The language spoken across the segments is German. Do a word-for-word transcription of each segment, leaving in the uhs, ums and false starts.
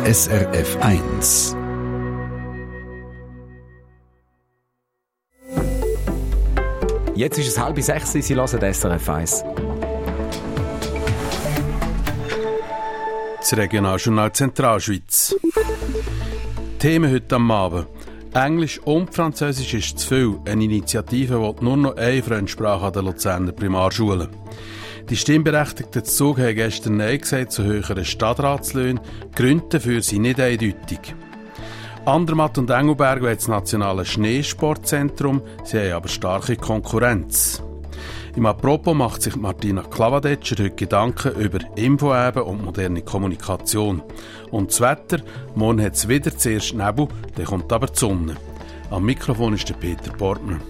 S R F eins. Jetzt ist es halb sechs, Sie hören S R F eins. Das Regionaljournal Zentralschweiz. Themen heute am Abend. Englisch und Französisch ist zu viel. Eine Initiative will nur noch eine Fremdsprache an den Luzerner Primarschulen. Die Stimmberechtigten zu Zug haben gestern Nein gesagt zu höheren Stadtratslöhnen. Gründe dafür sind nicht eindeutig. Andermatt und Engelberg wollen das nationale Schneesportzentrum, sie haben aber starke Konkurrenz. Im Apropos macht sich Martina Klavadetscher heute Gedanken über Infoeben und moderne Kommunikation. Und das Wetter, morgen hat es wieder zuerst Nebel, dann kommt aber die Sonne. Am Mikrofon ist der Peter Portmann.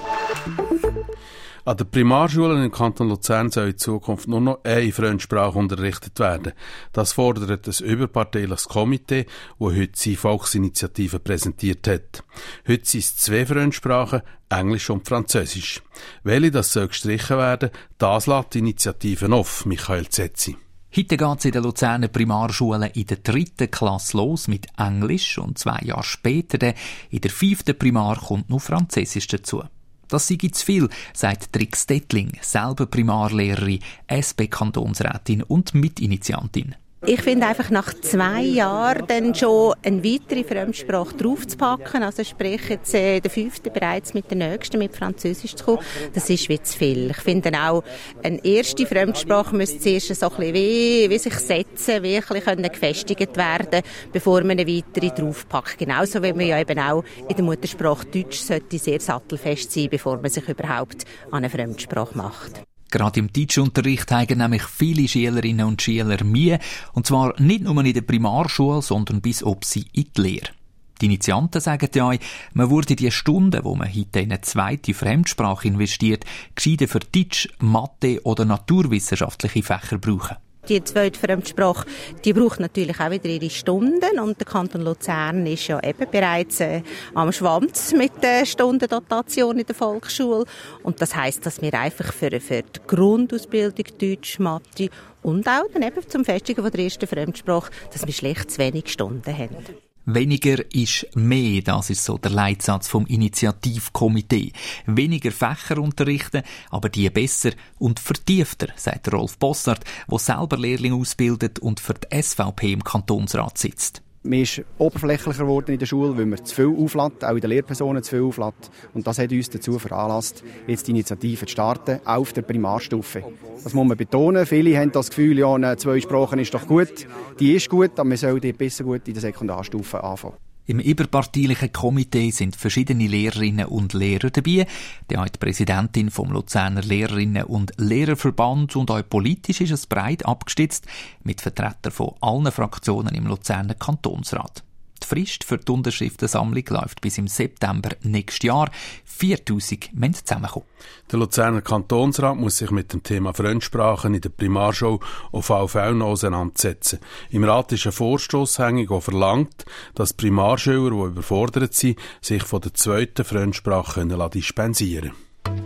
An den Primarschulen im Kanton Luzern soll in Zukunft nur noch eine Fremdsprache unterrichtet werden. Das fordert ein überparteiliches Komitee, das heute seine Volksinitiative präsentiert hat. Heute sind es zwei Fremdsprachen, Englisch und Französisch. Welche das soll gestrichen werden, das lässt die Initiative auf, Michael Zetzi. Heute geht es in den Luzerner Primarschulen in der dritten Klasse los mit Englisch und zwei Jahre später dann in der fünften Primar kommt noch Französisch dazu. Das sei zu viel, sagt Trix Dettling, selber Primarlehrerin, S P-Kantonsrätin und Mitinitiantin. Ich finde einfach nach zwei Jahren dann schon eine weitere Fremdsprache draufzupacken, also sprich jetzt äh, der fünfte bereits mit der nächsten, mit Französisch zu kommen, das ist wie zu viel. Ich finde auch, eine erste Fremdsprache müsste zuerst so ein bisschen wie, wie sich setzen, wie ein bisschen gefestigt werden, bevor man eine weitere draufpackt. Genauso wie man ja eben auch in der Muttersprache Deutsch sollte sehr sattelfest sein, bevor man sich überhaupt an eine Fremdsprache macht. Gerade im Deutschunterricht haben nämlich viele Schülerinnen und Schüler Mühe. Und zwar nicht nur in der Primarschule, sondern bis ob sie in die Lehre. Die Initianten sagen ja, man würde die Stunden, wo man heute in eine zweite Fremdsprache investiert, gescheiter für Deutsch, Mathe oder naturwissenschaftliche Fächer brauchen. Die zweite Fremdsprache, die braucht natürlich auch wieder ihre Stunden und der Kanton Luzern ist ja eben bereits äh, am Schwanz mit der Stundendotation in der Volksschule und das heisst, dass wir einfach für, für die Grundausbildung Deutsch, Mathe und auch dann eben zum Festigen von der ersten Fremdsprache, dass wir schlecht zu wenig Stunden haben. Weniger ist mehr, das ist so der Leitsatz vom Initiativkomitee. Weniger Fächer unterrichten, aber die besser und vertiefter, sagt Rolf Bossart, der selber Lehrlinge ausbildet und für die S V P im Kantonsrat sitzt. Man ist oberflächlicher geworden in der Schule, weil man zu viel auflädt, auch in den Lehrpersonen zu viel auflädt. Und das hat uns dazu veranlasst, jetzt die Initiative zu starten, auf der Primarstufe. Das muss man betonen. Viele haben das Gefühl, ja, eine Zweisprache ist doch gut. Die ist gut, aber man soll die besser gut in der Sekundarstufe anfangen. Im überparteilichen Komitee sind verschiedene Lehrerinnen und Lehrer dabei. Auch die Präsidentin vom Luzerner Lehrerinnen- und Lehrerverband und auch politisch ist es breit abgestützt mit Vertretern von allen Fraktionen im Luzerner Kantonsrat. Die Frist für die Unterschriftensammlung läuft bis im September nächstes Jahr. viertausend müssen zusammenkommen. Der Luzerner Kantonsrat muss sich mit dem Thema Fremdsprachen in der Primarschule auf alle Fälle noch auseinandersetzen. Im Rat ist ein Vorstoss hängig, der verlangt, dass Primarschüler, die überfordert sind, sich von der zweiten Fremdsprache dispensieren können.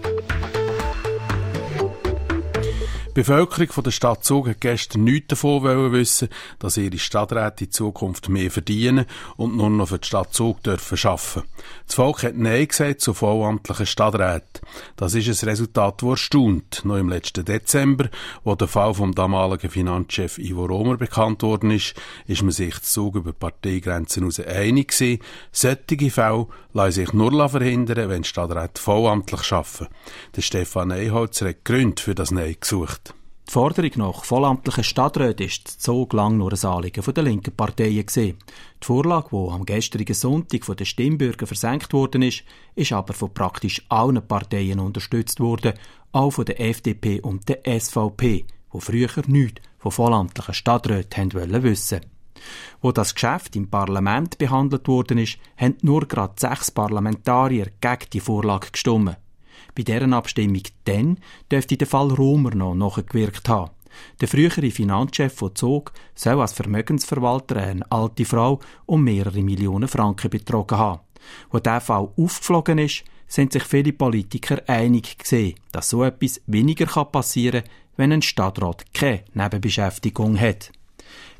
Die Bevölkerung von der Stadt Zug hat gestern nichts davon wissen, dass ihre Stadträte in Zukunft mehr verdienen und nur noch für die Stadt Zug dürfen arbeiten. Das Volk hat Nein gesagt zu vollamtlichen Stadträten. Das ist ein Resultat, das erstaunt. Noch im letzten Dezember, wo der Fall vom damaligen Finanzchef Ivo Romer bekannt worden ist, ist man sich zu Zug über Parteigrenzen hinaus einig gewesen. Solche Fälle lassen sich nur verhindern, wenn Stadträte vollamtlich arbeiten. Der Stefan Eiholzer hat Gründe für das Nein gesucht. Die Forderung nach vollamtlichen Stadträten ist so lang nur ein Anliegen der linken Parteien gewesen. Die Vorlage, die am gestrigen Sonntag von den Stimmbürgern versenkt worden ist, ist aber von praktisch allen Parteien unterstützt worden, auch von der F D P und der S V P, die früher nichts von vollamtlichen Stadträten wollen wissen. Wo das Geschäft im Parlament behandelt worden ist, haben nur gerade sechs Parlamentarier gegen die Vorlage gestimmt. Bei deren Abstimmung dann dürfte der Fall Romer noch nachgewirkt haben. Der frühere Finanzchef von Zug soll als Vermögensverwalter eine alte Frau um mehrere Millionen Franken betrogen haben. Als dieser Fall aufgeflogen ist, sind sich viele Politiker einig gewesen, dass so etwas weniger passieren kann, wenn ein Stadtrat keine Nebenbeschäftigung hat.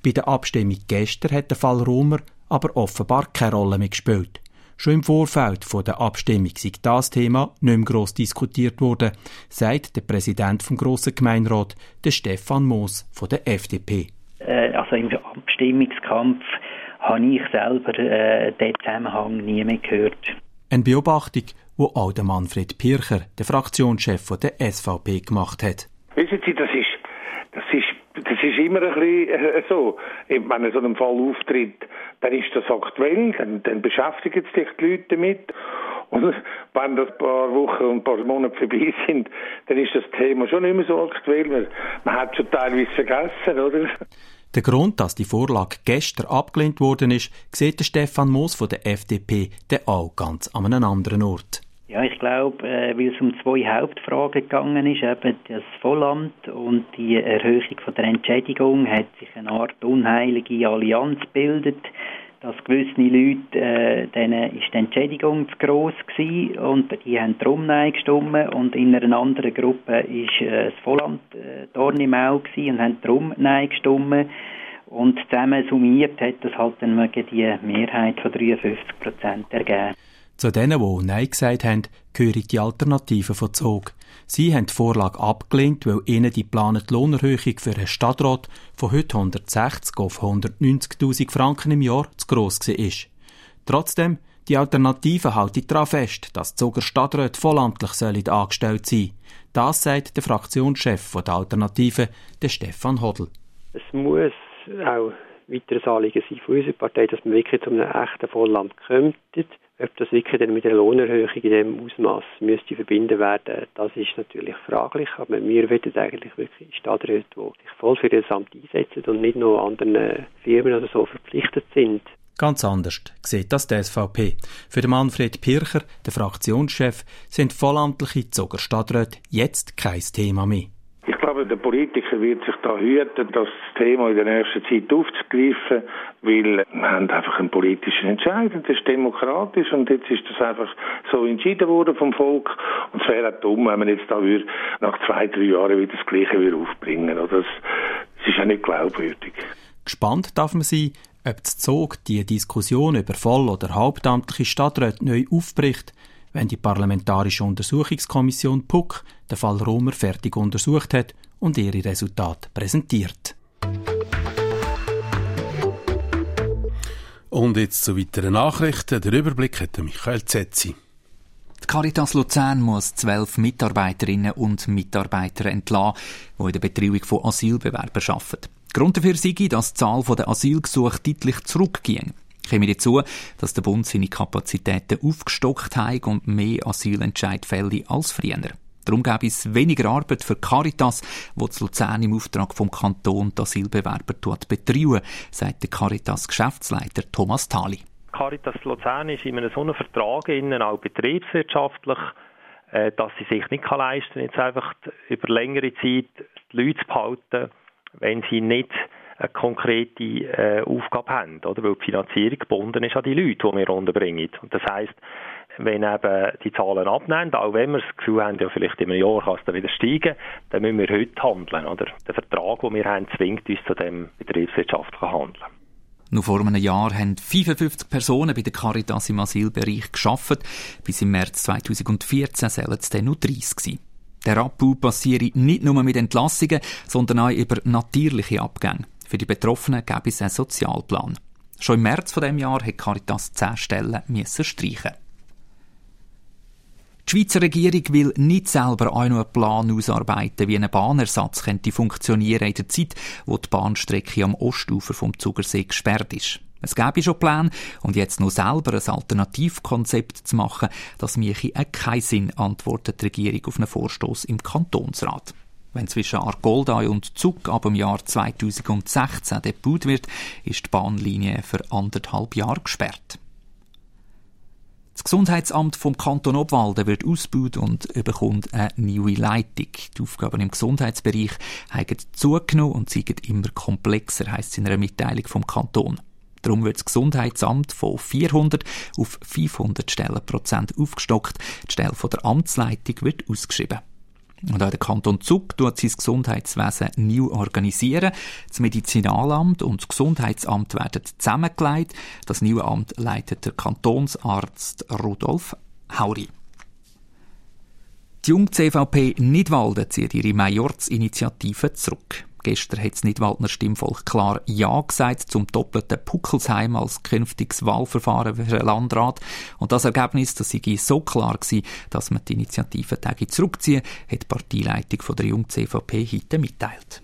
Bei der Abstimmung gestern hat der Fall Romer aber offenbar keine Rolle mehr gespielt. Schon im Vorfeld von der Abstimmung sei das Thema nicht mehr gross diskutiert worden, sagt der Präsident vom Grossen Gemeinderat, der Stefan Moos von der F D P. Äh, also im Abstimmungskampf habe ich selber äh, diesen Zusammenhang nie mehr gehört. Eine Beobachtung, die auch der Manfred Pircher, der Fraktionschef von der S V P, gemacht hat. Wissen Sie, das ist, das ist, das ist immer ein bisschen äh, so. Wenn so ein Fall auftritt, dann ist das aktuell, dann, dann beschäftigen sich die Leute damit. Und wenn das ein paar Wochen und ein paar Monate vorbei sind, dann ist das Thema schon nicht mehr so aktuell. Man hat schon teilweise vergessen, oder? Der Grund, dass die Vorlage gestern abgelehnt worden ist, sieht der Stefan Moos von der F D P dann auch ganz an einem anderen Ort. Ja, ich glaube, äh, weil es um zwei Hauptfragen gegangen ist, eben das Vollamt und die Erhöhung von der Entschädigung, hat sich eine Art unheilige Allianz gebildet, dass gewisse Leute, äh, denen ist die Entschädigung zu gross gewesen und die haben darum Nein gestimmt, und in einer anderen Gruppe ist äh, das Vollamt äh, Dorn im Auge gewesen und haben darum Nein gestimmt. Und zusammen summiert hat das halt dann die Mehrheit von dreiundfünfzig Prozent ergeben. Zu denen, die Nein gesagt haben, gehören die Alternativen von Zug. Sie haben die Vorlage abgelehnt, weil ihnen die geplante Lohnerhöhung für einen Stadtrat von heute hundertsechzig auf hundertneunzigtausend Franken im Jahr zu gross war. Trotzdem, die Alternativen halten daran fest, dass die Zuger Stadträte vollamtlich sollen angestellt sein. Das sagt der Fraktionschef der Alternativen, der Stefan Hodl. Es muss auch weiteres Anliegen sein von unserer Partei, dass man wirklich zu einem echten Vollamt kommt. Ob das wirklich dann mit einer Lohnerhöhung in diesem Ausmaß müsste verbinden werden, das ist natürlich fraglich. Aber wir wollen eigentlich wirklich Stadträte, die sich voll für das Amt einsetzen und nicht nur anderen Firmen oder so verpflichtet sind. Ganz anders sieht das die S V P. Für den Manfred Pircher, den Fraktionschef, sind vollamtliche Zuger Stadträte jetzt kein Thema mehr. Ich glaube, der Politiker wird sich da hüten, das Thema in der nächsten Zeit aufzugreifen, weil wir haben einfach einen politischen Entscheid, und das ist demokratisch, und jetzt ist das einfach so entschieden worden vom Volk, und es wäre auch dumm, wenn man jetzt da würde, nach zwei, drei Jahren wieder das Gleiche wieder aufbringen. Das, das ist ja nicht glaubwürdig. Gespannt darf man sein, ob das Zug die Diskussion über voll- oder hauptamtliche Stadträte neu aufbricht, wenn die Parlamentarische Untersuchungskommission P U C den Fall Romer fertig untersucht hat und ihre Resultate präsentiert. Und jetzt zu weiteren Nachrichten. Der Überblick hat Michael Zetzi. Die Caritas Luzern muss zwölf Mitarbeiterinnen und Mitarbeiter entlassen, die in der Betreuung von Asylbewerbern arbeiten. Grund dafür sei, dass die Zahl der Asylgesuche deutlich zurückging. Kommen dazu, dass der Bund seine Kapazitäten aufgestockt hat und mehr Asylentscheidfälle als früher. Darum gäbe es weniger Arbeit für Caritas, die zu Luzern im Auftrag vom Kanton die Asylbewerber betreuen, sagt der Caritas-Geschäftsleiter Thomas Thali. Caritas Luzern ist in einem so einem Vertrag innen auch betriebswirtschaftlich, dass sie sich nicht leisten kann, jetzt einfach über längere Zeit die Leute zu behalten, wenn sie nicht eine konkrete äh, Aufgabe haben, oder? Weil die Finanzierung gebunden ist an die Leute, die wir unterbringen. Und das heisst, wenn eben die Zahlen abnehmen, auch wenn wir das Gefühl haben, ja, vielleicht in einem Jahr kann es dann wieder steigen, dann müssen wir heute handeln, oder? Der Vertrag, den wir haben, zwingt uns zu dem betriebswirtschaftlichen Handeln. Noch vor einem Jahr haben fünfundfünfzig Personen bei der Caritas im Asylbereich gearbeitet. Bis im März zweitausendvierzehn sollen es dann nur dreißig sein. Der Abbau passiere nicht nur mit Entlassungen, sondern auch über natürliche Abgänge. Für die Betroffenen gäbe es einen Sozialplan. Schon im März von diesem Jahr hat Caritas zehn Stellen müssen streichen. Die Schweizer Regierung will nicht selber auch noch einen Plan ausarbeiten, wie ein Bahnersatz könnte funktionieren in der Zeit, wo die Bahnstrecke am Ostufer vom Zugersee gesperrt ist. Es gäbe schon Pläne, und jetzt noch selber ein Alternativkonzept zu machen, das mache keinen Sinn, antwortet die Regierung auf einen Vorstoss im Kantonsrat. Wenn zwischen Argoldai und Zug ab dem Jahr zweitausendsechzehn gebaut wird, ist die Bahnlinie für anderthalb Jahre gesperrt. Das Gesundheitsamt vom Kanton Obwalden wird ausgebaut und bekommt eine neue Leitung. Die Aufgaben im Gesundheitsbereich haben zugenommen und sind immer komplexer, heisst es in einer Mitteilung vom Kanton. Darum wird das Gesundheitsamt von vierhundert auf fünfhundert Stellenprozent aufgestockt. Die Stelle von der Amtsleitung wird ausgeschrieben. Und auch der Kanton Zug tut sein Gesundheitswesen neu organisieren. Das Medizinalamt und das Gesundheitsamt werden zusammengelegt. Das neue Amt leitet der Kantonsarzt Rudolf Hauri. Die junge C V P Nidwalden zieht ihre Majorzinitiative zurück. Gestern hat das Nidwaldner Stimmvolk klar Ja gesagt zum doppelten Puckelsheim als künftiges Wahlverfahren für den Landrat. Und das Ergebnis, das sei so klar gewesen, dass man die Initiative Tage zurückziehen, hat die Parteileitung von der jungen C V P heute mitteilt.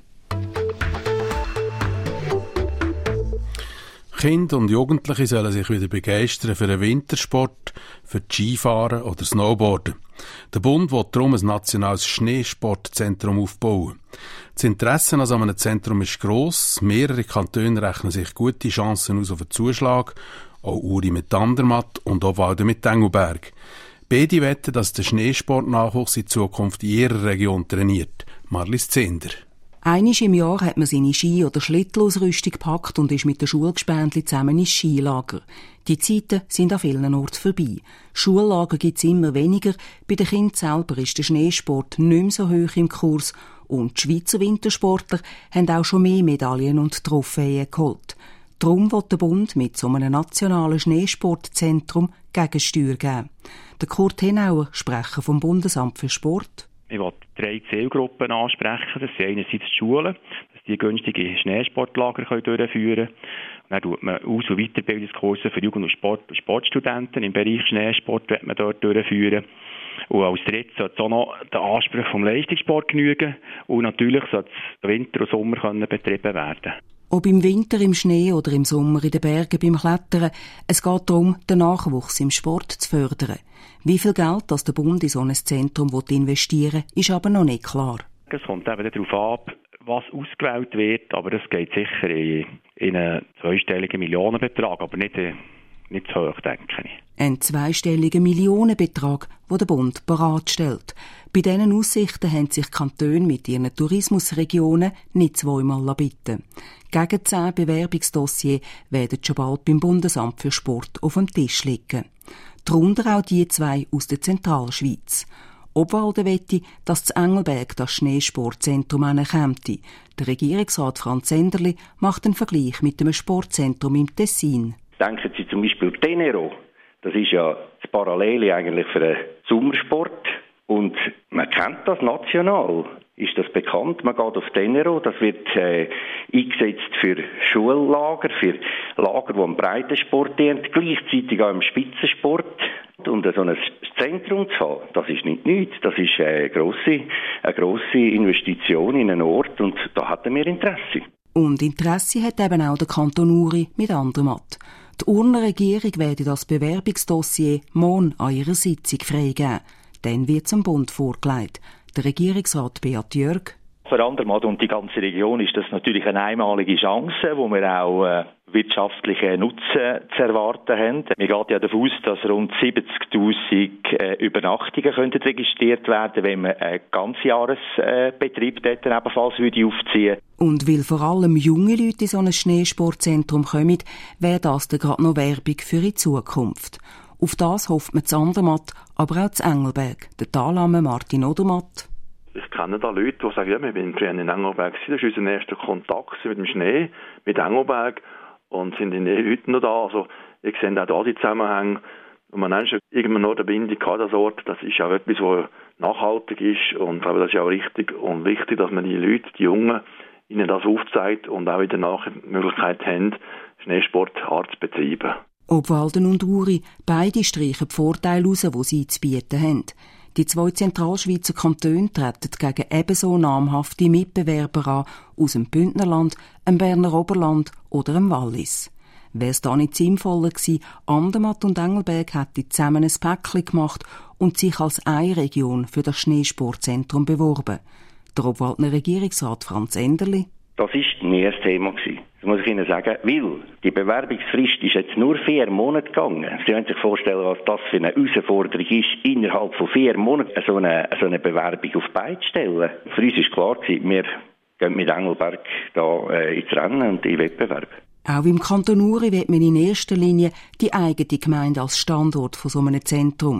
Kinder und Jugendliche sollen sich wieder begeistern für den Wintersport, für das Skifahren oder Snowboarden. Der Bund will darum ein nationales Schneesportzentrum aufbauen. Das Interesse an so einem Zentrum ist gross. Mehrere Kantone rechnen sich gute Chancen aus auf einen Zuschlag. Auch Uri mit Andermatt und Obwalden mit Engelberg. Beide wetten, dass der Schneesportnachwuchs in Zukunft in ihrer Region trainiert. Marlies Zender. Einmal im Jahr hat man seine Ski- oder Schlittelausrüstung gepackt und ist mit den Schulgespendli zusammen ins Skilager. Die Zeiten sind an vielen Orten vorbei. Schullager gibt es immer weniger. Bei den Kindern selber ist der Schneesport nicht mehr so hoch im Kurs. Und die Schweizer Wintersportler haben auch schon mehr Medaillen und Trophäen geholt. Darum will der Bund mit so einem nationalen Schneesportzentrum Gegensteuer geben. Der Kurt Henauer, Sprecher vom Bundesamt für Sport. Ich will drei Zielgruppen ansprechen. Das sind einerseits die Schulen, dass die günstige Schneesportlager durchführen können. Und dann tut man Aus- und Weiterbildungskurse für Jugend- und Sport- und Sportstudenten im Bereich Schneesport wird man dort durchführen. Und als drittes sollte es auch noch der Anspruch vom Leistungssport genügen. Und natürlich sollte es Winter und Sommer können betrieben werden. Ob im Winter im Schnee oder im Sommer in den Bergen beim Klettern, es geht darum, den Nachwuchs im Sport zu fördern. Wie viel Geld das der Bund in so ein Zentrum investieren will, ist aber noch nicht klar. Es kommt eben darauf ab, was ausgewählt wird, aber es geht sicher in, in einen zweistelligen Millionenbetrag, aber nicht, nicht zu hoch, denke ich. Ein zweistelliger Millionenbetrag, den der Bund bereitstellt. Bei diesen Aussichten haben sich Kantone mit ihren Tourismusregionen nicht zweimal bitten. Gegen zehn Bewerbungsdossiers werden schon bald beim Bundesamt für Sport auf dem Tisch liegen. Darunter auch die zwei aus der Zentralschweiz. Obwalden wette, dass zu Engelberg das Schneesportzentrum anerkennt. Der Regierungsrat Franz Enderli macht einen Vergleich mit dem Sportzentrum im Tessin. Denken Sie zum Beispiel Tenero. Das ist ja das Parallele eigentlich für den Sommersport. Und man kennt das national. Ist das bekannt? Man geht auf Tenero. Das wird äh, eingesetzt für Schullager, für Lager, die am Breitensport dient, gleichzeitig auch im Spitzensport. Und so ein Zentrum zu haben, das ist nicht nichts. Das ist eine grosse, eine grosse Investition in einen Ort und da hatten wir Interesse. Und Interesse hat eben auch der Kanton Uri mit Andermatt. Die Urner Regierung werde das Bewerbungsdossier morgen an ihrer Sitzung freigeben. Dann wird es dem Bund vorgelegt. Der Regierungsrat Beat Jörg. Für Andermatt und die ganze Region ist das natürlich eine einmalige Chance, wo wir auch äh, wirtschaftlichen Nutzen zu erwarten haben. Wir gehen ja davon aus, dass rund siebzigtausend äh, Übernachtungen könnten registriert werden, wenn man einen Ganzjahresbetrieb äh, dort ebenfalls würde aufziehen. Und weil vor allem junge Leute in so ein Schneesportzentrum kommen, wäre das dann gerade noch Werbung für die Zukunft. Auf das hofft man zu Andermatt, aber auch zu Engelberg. Der Talamme Martin Odermatt. Ich kenne da Leute, die sagen, ja, wir sind früher in Engelberg, das ist unser erster Kontakt mit dem Schnee, mit Engelberg und sind in den heute noch da. Also ich sehe auch da die Zusammenhänge. Und man hat schon irgendwann noch eine Bindung an das Ort. Das ist auch etwas, was nachhaltig ist und ich glaube, das ist auch richtig und wichtig, dass man die Leute, die Jungen, ihnen das aufzeigt und auch in der Nachher die Möglichkeit haben, Schneesport hart zu betreiben. Obwalden und Uri, beide streichen die Vorteile heraus, die sie zu bieten haben. Die zwei Zentralschweizer Kantone treten gegen ebenso namhafte Mitbewerber an aus dem Bündnerland, dem Berner Oberland oder dem Wallis. Wäre es da nicht sinnvoller gewesen, Andermatt und Engelberg hätten zusammen ein Päckchen gemacht und sich als eine Region für das Schneesportzentrum beworben. Der Obwaldner Regierungsrat Franz Enderli. Das war nie ein Thema gewesen. Das muss ich Ihnen sagen, weil die Bewerbungsfrist ist jetzt nur vier Monate gegangen. Sie können sich vorstellen, was das für eine Herausforderung ist, innerhalb von vier Monaten so eine, so eine Bewerbung auf Beine zu stellen. Für uns war klar gewesen, wir gehen mit Engelberg da äh, ins Rennen und in den Wettbewerb. Auch im Kanton Uri will man in erster Linie die eigene Gemeinde als Standort von so einem Zentrum.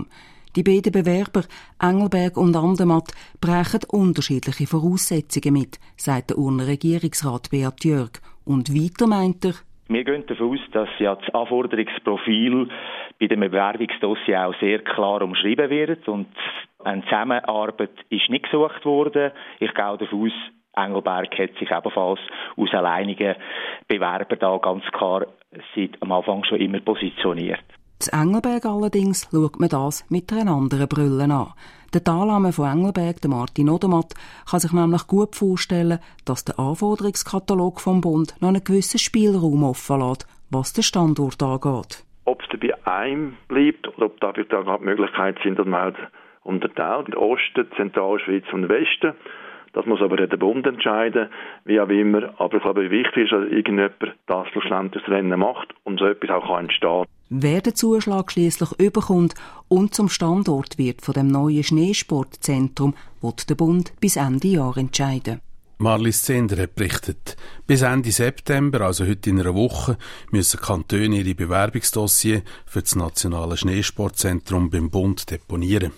Die beiden Bewerber, Engelberg und Andermatt, bringen unterschiedliche Voraussetzungen mit, sagt der Urner Regierungsrat Beat Jörg. Und weiter meint er, wir gehen davon aus, dass ja das Anforderungsprofil bei dem Bewerbungsdossier auch sehr klar umschrieben wird und eine Zusammenarbeit ist nicht gesucht worden. Ich gehe davon aus, Engelberg hat sich ebenfalls aus alleinigen Bewerber da ganz klar seit am Anfang schon immer positioniert. In Engelberg allerdings schaut man das mit einer anderen Brille an. Der Teilnehmer von Engelberg, der Martin Odermatt, kann sich nämlich gut vorstellen, dass der Anforderungskatalog vom Bund noch einen gewissen Spielraum offen lässt, was den Standort angeht. Ob es bei einem bleibt oder ob da gerade Möglichkeiten sind, dass man halt unterteilt, den Osten, Zentralschweiz und Westen. Das muss aber der Bund entscheiden, wie auch immer. Aber ich glaube, wichtig ist, dass irgendjemand das schlussendlich das Rennen macht und so etwas auch entstehen kann. Wer den Zuschlag schliesslich überkommt und zum Standort wird von dem neuen Schneesportzentrum, wird der Bund bis Ende Jahr entscheiden. Marlies Zender hat berichtet, bis Ende September, also heute in einer Woche, müssen Kantone ihre Bewerbungsdossier für das nationale Schneesportzentrum beim Bund deponieren.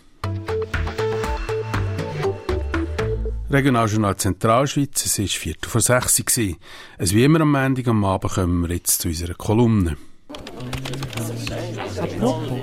Regionaljournal Zentralschweiz, es war Viertel vor sechs Uhr. Es wie immer am Montag am Abend kommen wir jetzt zu unserer Kolumne. Apropos.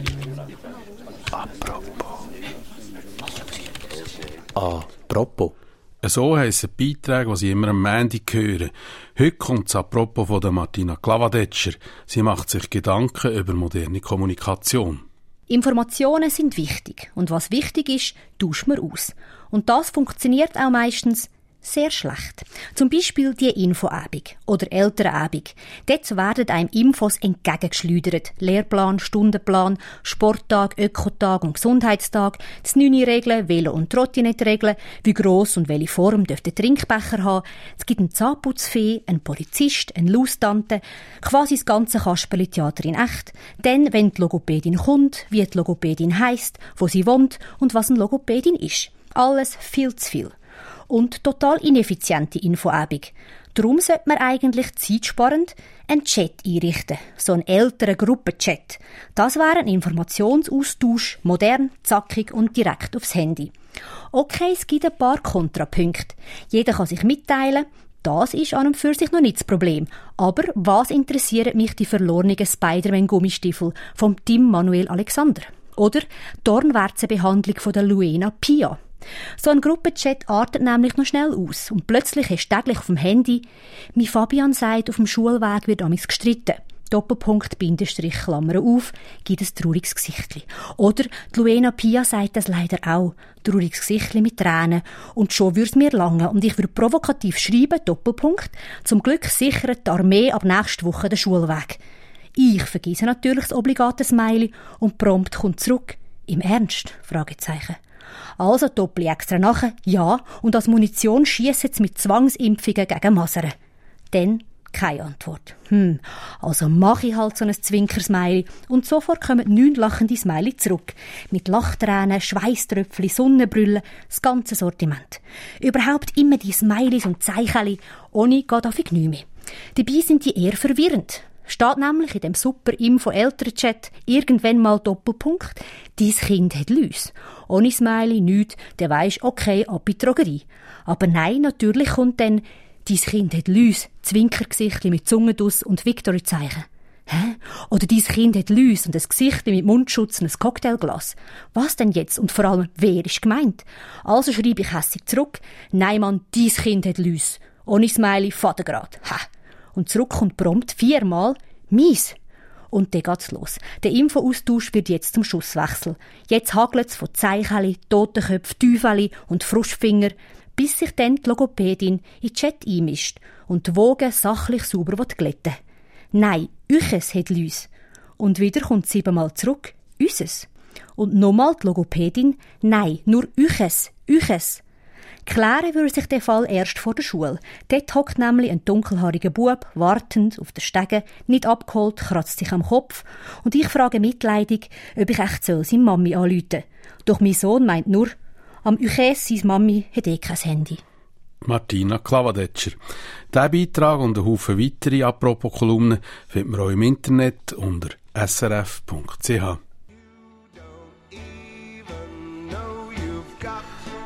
Apropos. So heissen Beiträge, die Sie immer am Montag hören. Heute kommt es apropos von der Martina Klavadetscher. Sie macht sich Gedanken über moderne Kommunikation. Informationen sind wichtig. Und was wichtig ist, tauscht man aus. Und das funktioniert auch meistens sehr schlecht. Zum Beispiel die Infoabend oder Elternabend. Dort werden einem Infos entgegengeschleudert. Lehrplan, Stundenplan, Sporttag, Ökotag und Gesundheitstag, das Neune-Regeln, Velo- und Trottinett-Regeln, wie gross und welche Form dürfte der Trinkbecher haben. Es gibt einen Zahnputzfee, einen Polizist, eine Laustante, quasi das ganze Kasperli-Theater in echt. Dann, wenn die Logopädin kommt, wie die Logopädin heisst, wo sie wohnt und was eine Logopädin ist. Alles viel zu viel. Und total ineffiziente Infoabend. Darum sollte man eigentlich zeitsparend einen Chat einrichten. So einen älteren Gruppenchat. Das wäre ein Informationsaustausch, modern, zackig und direkt aufs Handy. Okay, es gibt ein paar Kontrapunkte. Jeder kann sich mitteilen. Das ist an und für sich noch nicht das Problem. Aber was interessieren mich die verlorenen Spider-Man-Gummistiefel vom Tim Manuel Alexander? Oder die Dornwärzenbehandlung von der Luena Pia? So ein Gruppenchat artet nämlich noch schnell aus. Und plötzlich hast du täglich auf dem Handy, mein Fabian sagt, auf dem Schulweg wird amigs gestritten. Doppelpunkt, Bindestrich, Klammer auf, gibt ein trauriges Gesichtli. Oder die Luena Pia sagt das leider auch. Trauriges Gesichtli mit Tränen. Und schon würde es mir lange. Und ich würde provokativ schreiben, Doppelpunkt, zum Glück sichert die Armee ab nächster Woche den Schulweg. Ich vergesse natürlich das obligate Smiley und prompt kommt zurück. Im Ernst? Fragezeichen. Also doppel extra nachher, ja, und als Munition schiessen sie mit Zwangsimpfungen gegen Masern. Dann keine Antwort. Hm, also mache ich halt so ein Zwinkersmiley und sofort kommen neun lachende Smiley zurück. Mit Lachtränen, Schweisströpfchen, Sonnenbrüllen, das ganze Sortiment. Überhaupt immer die Smileys und Zeicheli, ohne geht auf nichts mehr. Dabei sind die eher verwirrend. Steht nämlich in dem super Info-Eltern-Chat irgendwann mal Doppelpunkt, «Dein Kind hat Läuse». Ohne Smiley, nichts, der weisst, okay, ab in die Drogerie. Aber nein, natürlich kommt dann «Dein Kind hat Läuse», Zwinkergesichtli mit Zungenduss und Victory-Zeichen. Hä? Oder «Dein Kind hat Läuse» und ein Gesichtli mit Mundschutz und ein Cocktailglas. Was denn jetzt? Und vor allem, wer ist gemeint? Also schreibe ich hässig zurück, «Nein, Mann, dein Kind hat Läuse». Ohne Smiley, Vatergrad. Ha! Und zurück kommt prompt viermal «Mies». Und dann geht's los. Der Infoaustausch wird jetzt zum Schusswechsel. Jetzt hagelt's von Zeicheli, Totenköpfen, Teufeli und Frustfinger, bis sich dann die Logopädin in den Chat einmischt und die Wogen sachlich sauber glätten. Nein, «Üches» hat Läuse. Und wieder kommt siebenmal zurück «Üses». Und nochmal die Logopädin «Nein, nur «Üches», «Üches». Klären würde sich der Fall erst vor der Schule. Dort hockt nämlich ein dunkelhaariger Bub, wartend auf den Stegen, nicht abgeholt, kratzt sich am Kopf. Und ich frage mitleidig, ob ich echt soll seine Mami anrufen soll. Doch mein Sohn meint nur, am Üches seine Mami hat eh kein Handy. Martina Klavadetscher. Diesen Beitrag und einen Haufen weitere Apropos-Kolumnen finden wir auch im Internet unter s r f punkt c h.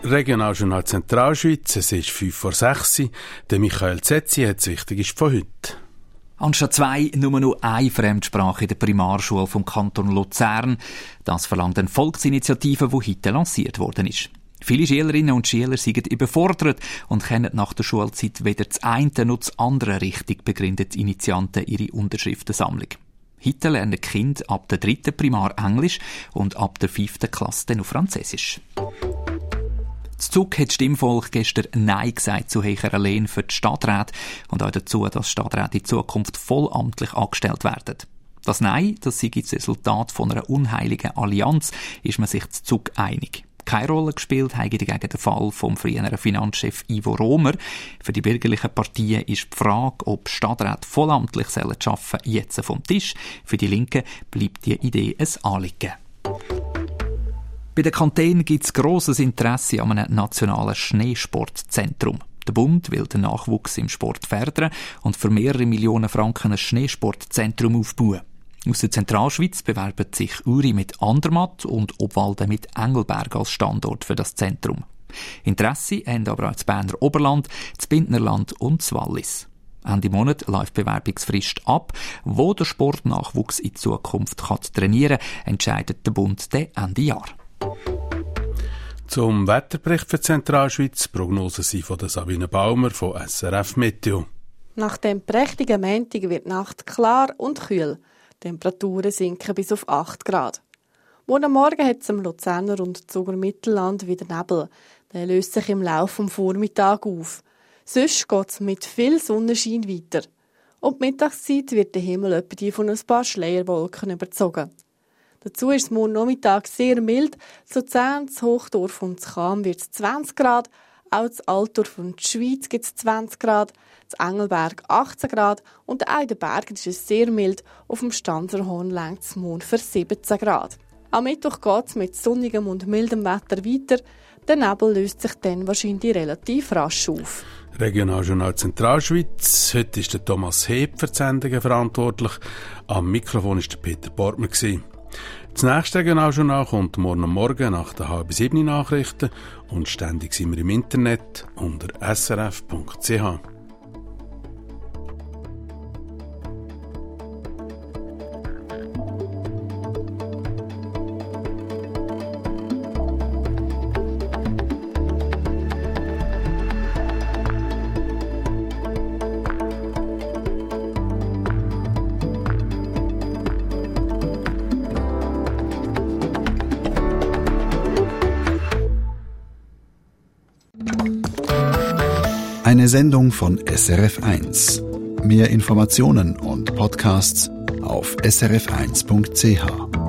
Regionaljournal Zentralschweiz, es ist fünf vor sechs. Der Michael Zetzi hat das Wichtigste von heute. Anstatt zwei nur noch eine Fremdsprache in der Primarschule vom Kanton Luzern. Das verlangt eine Volksinitiative, die heute lanciert worden ist. Viele Schülerinnen und Schüler sind überfordert und können nach der Schulzeit weder das eine noch das andere richtig, begründet die Initianten ihre Unterschriftensammlung. Heute lernen die Kinder ab der dritten Primar Englisch und ab der fünften Klasse dann noch Französisch. Das Zug hat das Stimmvolk gestern Nein gesagt zu höheren Löhnen für die Stadträte und auch dazu, dass Stadträte in Zukunft vollamtlich angestellt werden. Das Nein, das sei das Resultat von einer unheiligen Allianz, ist man sich zu Zug einig. Keine Rolle gespielt hat dagegen der Fall vom früheren Finanzchef Ivo Romer. Für die bürgerlichen Partien ist die Frage, ob Stadträte vollamtlich arbeiten sollen, jetzt vom Tisch. Für die Linken bleibt die Idee ein Anliegen. Bei den Kantonen gibt es grosses Interesse an einem nationalen Schneesportzentrum. Der Bund will den Nachwuchs im Sport fördern und für mehrere Millionen Franken ein Schneesportzentrum aufbauen. Aus der Zentralschweiz bewerben sich Uri mit Andermatt und Obwalden mit Engelberg als Standort für das Zentrum. Interesse haben aber auch das Berner Oberland, das Bündnerland und das Wallis. Ende Monat läuft die Bewerbungsfrist ab. Wo der Sportnachwuchs in Zukunft kann trainieren kann, entscheidet der Bund dann Ende Jahr. Zum Wetterbericht für die Zentralschweiz, Prognosen sind von der Sabine Baumer von S R F Meteo. Nach dem prächtigen Montag wird die Nacht klar und kühl. Die Temperaturen sinken bis auf acht Grad. Morgen Morgen hat es im Luzerner und Zuger Mittelland wieder Nebel. Der löst sich im Laufe des Vormittags auf. Sonst geht es mit viel Sonnenschein weiter. Um die Mittagszeit wird der Himmel etwa von ein paar Schleierwolken überzogen. Dazu ist es morgen Nachmittag sehr mild. Zu Luzern, zu Hochdorf und zu Cham wird es zwanzig Grad. Auch zu Altdorf und die Schweiz gibt es zwanzig Grad, zu Engelberg achtzehn Grad und auch in den Bergen ist es sehr mild. Auf dem Stanserhorn reicht es morgen für siebzehn Grad. Am Mittwoch geht es mit sonnigem und mildem Wetter weiter. Der Nebel löst sich dann wahrscheinlich relativ rasch auf. Regionaljournal Zentralschweiz. Heute ist der Thomas Heb für die Sendungen verantwortlich. Am Mikrofon war der Peter Bortmer. Das nächste Regionaljournal kommt morgen Morgen nach den halb sieben Nachrichten und ständig sind wir im Internet unter s r f punkt c h. Eine Sendung von S R F eins. Mehr Informationen und Podcasts auf s r f eins punkt c h.